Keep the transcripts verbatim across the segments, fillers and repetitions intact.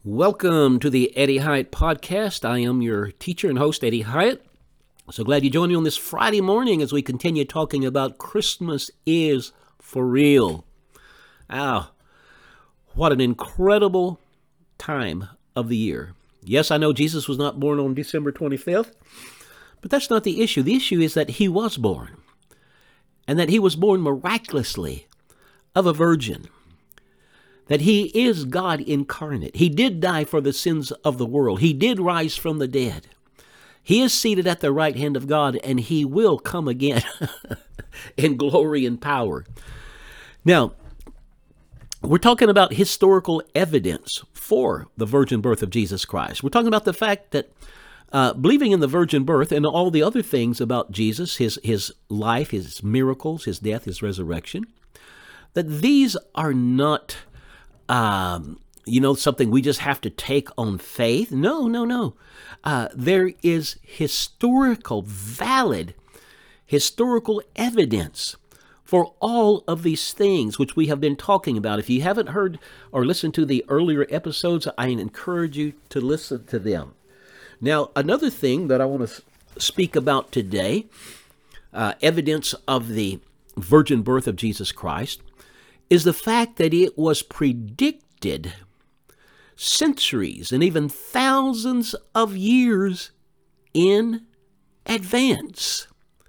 Welcome to the Eddie Hyatt Podcast. I am your teacher and host, Eddie Hyatt. So glad you joined me on this Friday morning as we continue talking about Christmas is for real. Ah, what an incredible time of the year. Yes, I know Jesus was not born on December twenty-fifth, but that's not the issue. The issue is that he was born, and that he was born miraculously of a virgin. That he is God incarnate. He did die for the sins of the world. He did rise from the dead. He is seated at the right hand of God, and he will come again in glory and power. Now, we're talking about historical evidence for the virgin birth of Jesus Christ. We're talking about the fact that uh, believing in the virgin birth and all the other things about Jesus, his, his life, his miracles, his death, his resurrection, that these are not Um, you know, something we just have to take on faith. No, no, no. Uh, there is historical, valid, historical evidence for all of these things which we have been talking about. If you haven't heard or listened to the earlier episodes, I encourage you to listen to them. Now, another thing that I want to speak about today, uh, evidence of the virgin birth of Jesus Christ, is the fact that it was predicted centuries and even thousands of years in advance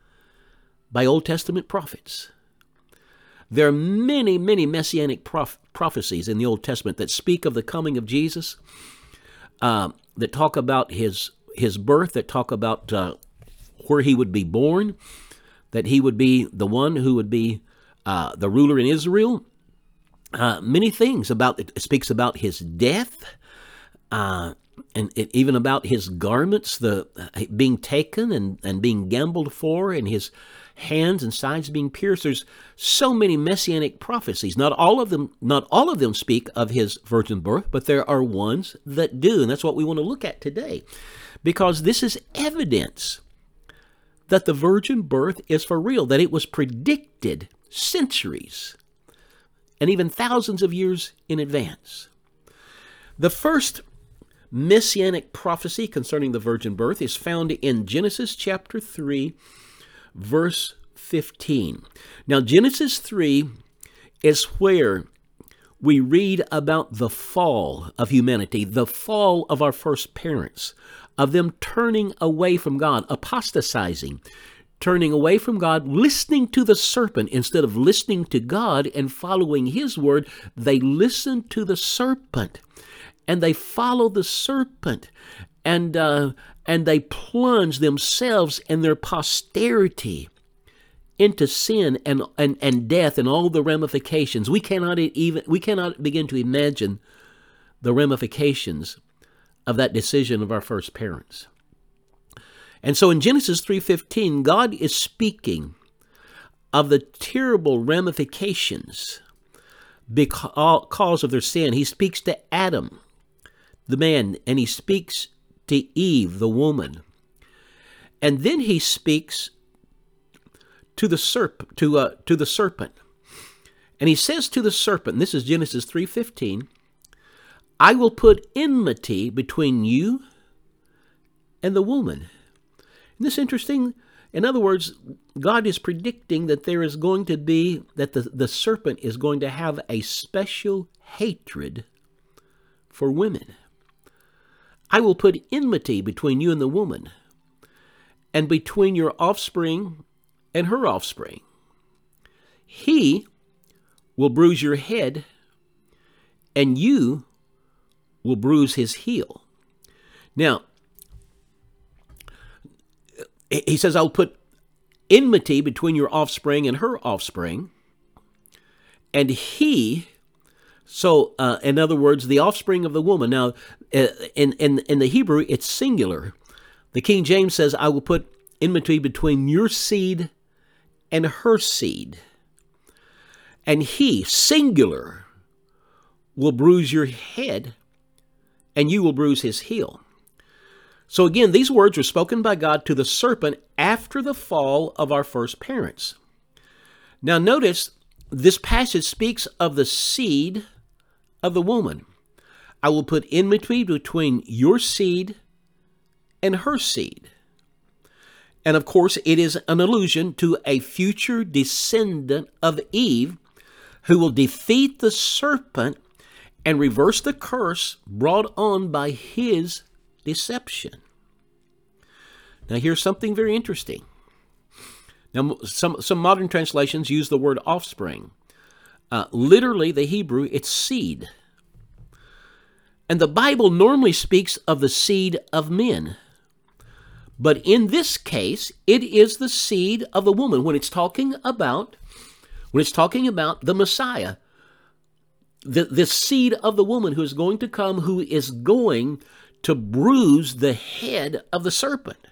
by Old Testament prophets. There are many, many messianic proph- prophecies in the Old Testament that speak of the coming of Jesus, uh, that talk about his, his birth, that talk about uh, where he would be born, that he would be the one who would be Uh, the ruler in Israel, uh, many things about it. It speaks about his death, uh, and it, even about his garments, the uh, being taken and, and being gambled for, and his hands and sides being pierced. There's so many messianic prophecies. Not all of them, not all of them speak of his virgin birth, but there are ones that do, and that's what we want to look at today, because this is evidence that the virgin birth is for real, that it was predicted centuries and even thousands of years in advance. The first messianic prophecy concerning the virgin birth is found in Genesis chapter three, verse fifteen. Now, Genesis three is where we read about the fall of humanity, the fall of our first parents, of them turning away from God, apostatizing, turning away from God, listening to the serpent instead of listening to God and following his word. They listen to the serpent and they follow the serpent, and uh, and they plunge themselves and their posterity into sin and, and, and death and all the ramifications. We cannot even we cannot begin to imagine the ramifications of that decision of our first parents. And so in Genesis three fifteen, God is speaking of the terrible ramifications because of their sin. He speaks to Adam, the man, and he speaks to Eve, the woman. And then he speaks to the serp to uh, to the serpent. And he says to the serpent, this is Genesis three fifteen, I will put enmity between you and the woman. Isn't this interesting? In other words, God is predicting that there is going to be, that the, the serpent is going to have a special hatred for women. I will put enmity between you and the woman, and between your offspring and her offspring. He will bruise your head, and you will bruise his heel. Now, he says, I'll put enmity between your offspring and her offspring. And he, so uh, in other words, the offspring of the woman. Now, uh, in, in, in the Hebrew, it's singular. The King James says, I will put enmity between your seed and her seed. And he, singular, will bruise your head, and you will bruise his heel. So again, these words were spoken by God to the serpent after the fall of our first parents. Now notice, this passage speaks of the seed of the woman. I will put enmity between your seed and her seed. And of course, it is an allusion to a future descendant of Eve who will defeat the serpent and reverse the curse brought on by his deception. Now, here's something very interesting. Now, some, some modern translations use the word offspring. Uh, literally, the Hebrew, it's seed. And the Bible normally speaks of the seed of men. But in this case, it is the seed of the woman. When it's talking about, when it's talking about the Messiah, the, the seed of the woman who is going to come, who is going to bruise the head of the serpent.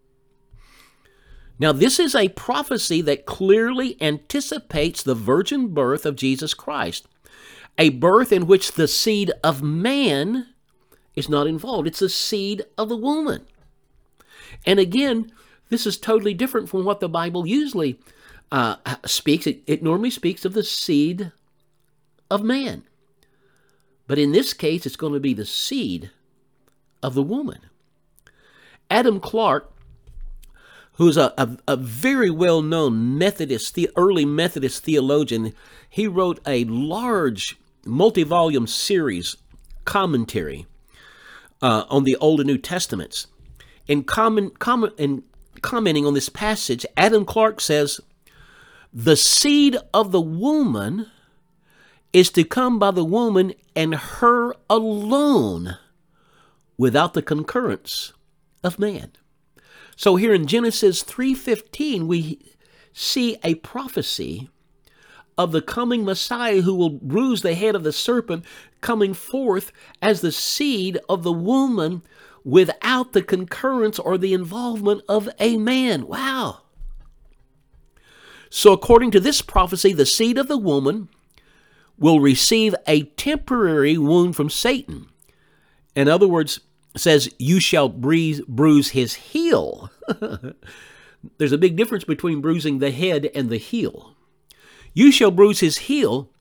Now, this is a prophecy that clearly anticipates the virgin birth of Jesus Christ, a birth in which the seed of man is not involved. It's the seed of the woman. And again, this is totally different from what the Bible usually uh, speaks. It, it normally speaks of the seed of man. But in this case, it's going to be the seed of the woman. Adam Clarke, who's a, a, a very well-known Methodist, the early Methodist theologian, he wrote a large multi-volume series commentary uh, on the Old and New Testaments. In, comment, comment, in commenting on this passage, Adam Clarke says, the seed of the woman is to come by the woman and her alone, without the concurrence of man. So here in Genesis three fifteen, we see a prophecy of the coming Messiah who will bruise the head of the serpent, coming forth as the seed of the woman without the concurrence or the involvement of a man. Wow. So according to this prophecy, the seed of the woman will receive a temporary wound from Satan. In other words, it says, you shall bruise, bruise his heel. There's a big difference between bruising the head and the heel. You shall bruise his heel,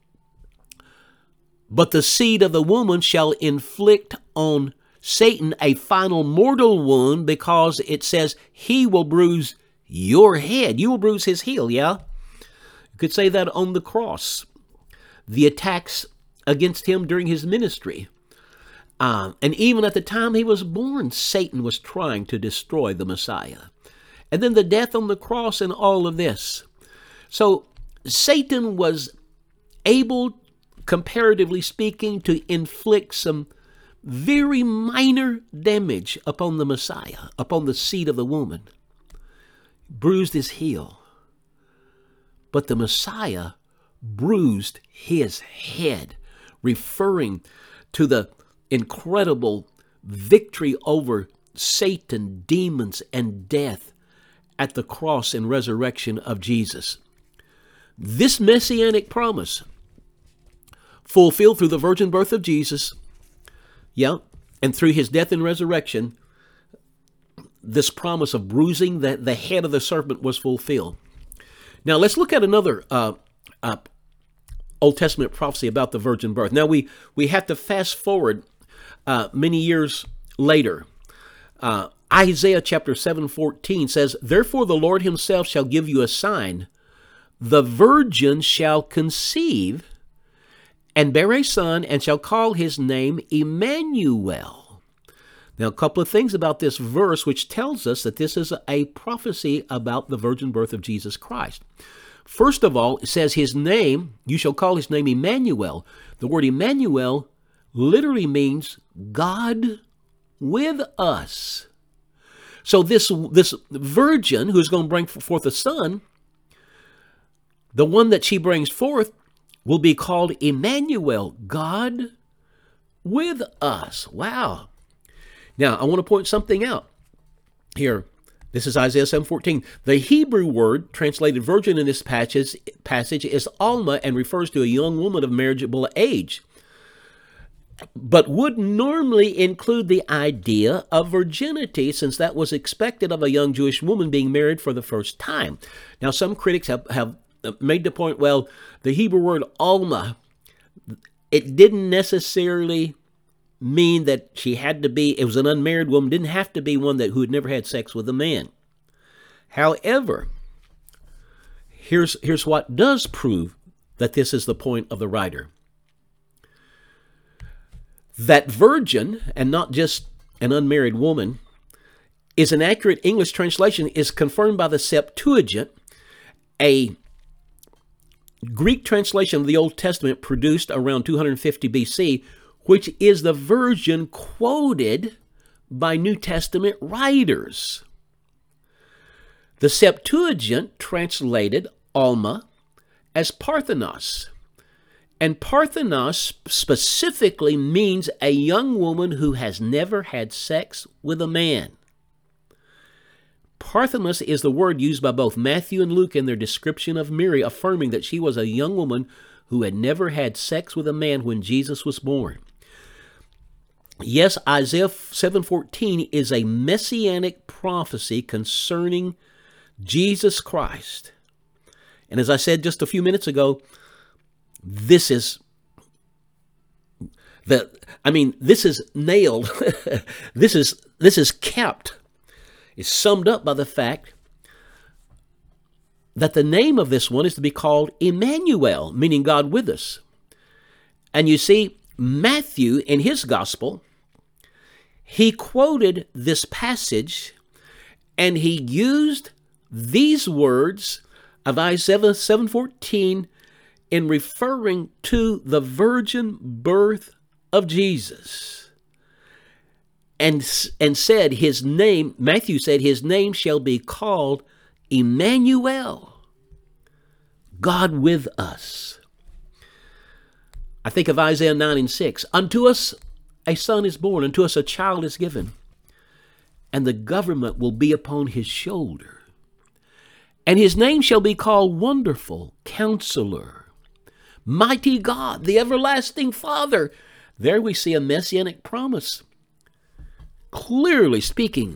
but the seed of the woman shall inflict on Satan a final mortal wound, because it says he will bruise your head. You will bruise his heel, yeah? You could say that on the cross. The attacks against him during his ministry. Uh, and even at the time he was born, Satan was trying to destroy the Messiah. And then the death on the cross and all of this. So Satan was able, comparatively speaking, to inflict some very minor damage upon the Messiah, upon the seed of the woman. Bruised his heel. But the Messiah bruised his head, referring to the incredible victory over Satan, demons, and death at the cross and resurrection of Jesus. This messianic promise, fulfilled through the virgin birth of Jesus, yeah, and through his death and resurrection, this promise of bruising the, the head of the serpent was fulfilled. Now let's look at another uh, uh, Old Testament prophecy about the virgin birth. Now we, we have to fast forward uh, many years later. Uh, Isaiah chapter seven fourteen says, therefore the Lord himself shall give you a sign. The virgin shall conceive and bear a son, and shall call his name Emmanuel. Now, a couple of things about this verse which tells us that this is a prophecy about the virgin birth of Jesus Christ. First of all, it says his name, you shall call his name Emmanuel. The word Emmanuel literally means God with us. So this, this virgin who's going to bring forth a son, the one that she brings forth will be called Emmanuel, God with us. Wow. Now, I want to point something out here. This is Isaiah seven fourteen. The Hebrew word translated virgin in this passage, passage is Alma, and refers to a young woman of marriageable age, but would normally include the idea of virginity, since that was expected of a young Jewish woman being married for the first time. Now, some critics have, have made the point, well, the Hebrew word Alma, it didn't necessarily mean that she had to be, it was an unmarried woman, didn't have to be one that who had never had sex with a man. However, here's, here's what does prove that this is the point of the writer. That virgin, and not just an unmarried woman, is an accurate English translation, is confirmed by the Septuagint, a Greek translation of the Old Testament produced around two hundred fifty B C, which is the version quoted by New Testament writers. The Septuagint translated Alma as Parthenos, and Parthenos specifically means a young woman who has never had sex with a man. Parthenos is the word used by both Matthew and Luke in their description of Mary, affirming that she was a young woman who had never had sex with a man when Jesus was born. Yes, Isaiah seven fourteen is a messianic prophecy concerning Jesus Christ. And as I said just a few minutes ago, this is the, I mean, this is nailed. this is, this is kept. It's summed up by the fact that the name of this one is to be called Emmanuel, meaning God with us. And you see, Matthew in his gospel, he quoted this passage and he used these words of Isaiah seven fourteen in referring to the virgin birth of Jesus. And, and said his name, Matthew said, his name shall be called Emmanuel, God with us. I think of Isaiah nine and six. Unto us a son is born, unto us a child is given, and the government will be upon his shoulder. And his name shall be called Wonderful Counselor, Mighty God, the Everlasting Father. There we see a messianic promise, clearly speaking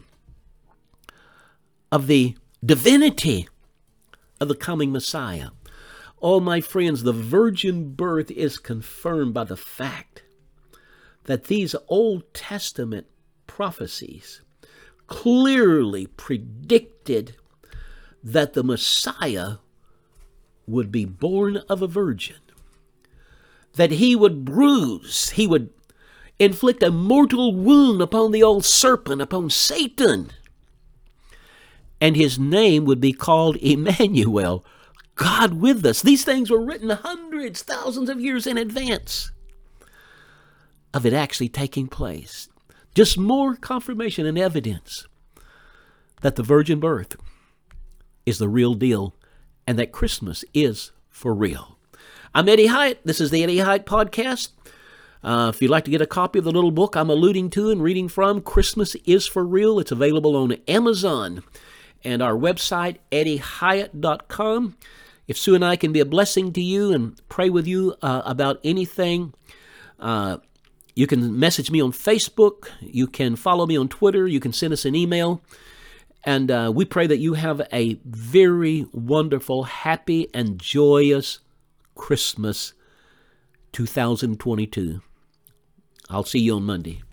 of the divinity of the coming Messiah. Oh, my friends, the virgin birth is confirmed by the fact that these Old Testament prophecies clearly predicted that the Messiah would be born of a virgin, that he would bruise, he would inflict a mortal wound upon the old serpent, upon Satan. And his name would be called Emmanuel, God with us. These things were written hundreds, thousands of years in advance of it actually taking place. Just more confirmation and evidence that the virgin birth is the real deal and that Christmas is for real. I'm Eddie Hyatt. This is the Eddie Hyatt Podcast. Uh, if you'd like to get a copy of the little book I'm alluding to and reading from, Christmas is for Real, it's available on Amazon and our website, eddie hyatt dot com. If Sue and I can be a blessing to you and pray with you uh, about anything, uh, you can message me on Facebook, you can follow me on Twitter, you can send us an email, and uh, we pray that you have a very wonderful, happy, and joyous Christmas two thousand twenty-two. I'll see you on Monday.